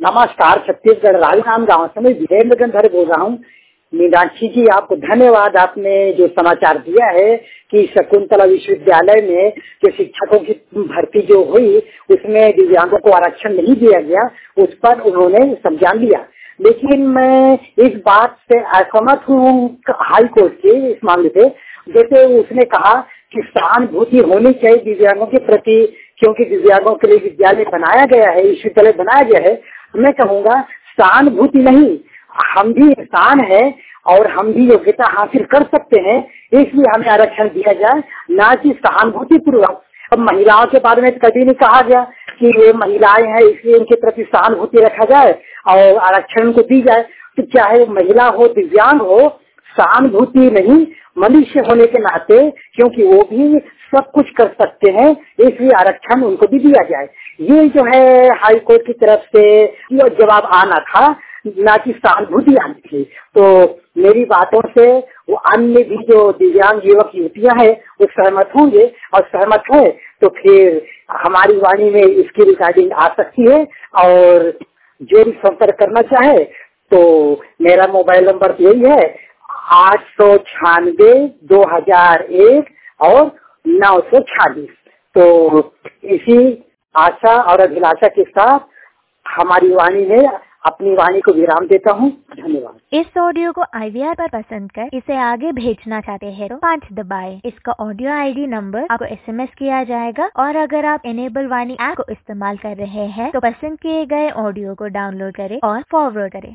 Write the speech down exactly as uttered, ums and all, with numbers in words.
नमस्कार, छत्तीसगढ़ राजनाम गांव से मैं वीरेंद्र गंधर बोल रहा हूँ। मीनाक्षी जी, आपको धन्यवाद। आपने जो समाचार दिया है कि शकुंतला विश्वविद्यालय में जो शिक्षकों की भर्ती जो हुई उसमें दिव्यांगों को आरक्षण नहीं दिया गया, उस पर उन्होंने संज्ञान लिया। लेकिन मैं इस बात से असहमत हूँ हाई कोर्ट के इस मामले पे। जैसे उसने कहा कि सहानुभूति होनी चाहिए दिव्यांगों के प्रति, क्योंकि दिव्यांगों के लिए विद्यालय बनाया गया है, विश्वविद्यालय बनाया गया है। मैं कहूँगा सहानुभूति नहीं, हम भी इंसान हैं और हम भी योग्यता हासिल कर सकते हैं, इसलिए हमें आरक्षण दिया जाए, ना कि सहानुभूति पूर्वक। अब महिलाओं के बारे में कभी नहीं कहा गया कि ये महिलाएं हैं इसलिए इनके प्रति सहानुभूति रखा जाए और आरक्षण को दी जाए। तो चाहे महिला हो दिव्यांग हो, सहानुभूति नहीं, मनुष्य होने के नाते, क्योंकि वो भी सब कुछ कर सकते हैं, इसलिए आरक्षण उनको भी दिया जाए। ये जो है हाई कोर्ट की तरफ से ये जवाब आना था, ना कि सहानुभूति आनी थी। तो मेरी बातों से वो अन्य भी जो दिव्यांग युवक युवतियां हैं वो सहमत होंगे, और सहमत है तो फिर हमारी वाणी में इसकी रिकॉर्डिंग आ सकती है। और जो भी संपर्क करना चाहे तो मेरा मोबाइल नंबर यही है, आठ सौ छियानवे दो हजार एक और नौ सौ छियालीस। तो इसी आशा और अभिलाषा के साथ हमारी वाणी में अपनी वाणी को विराम देता हूँ। धन्यवाद। इस ऑडियो को आई वी आर पर पसंद कर इसे आगे भेजना चाहते हैं तो पाँच दबाएं। इसका ऑडियो आई डी नंबर आपको एस एम एस किया जाएगा, और अगर आप एनेबल वाणी ऐप को इस्तेमाल कर रहे हैं तो पसंद किए गए ऑडियो को डाउनलोड करें और फॉरवर्ड करें।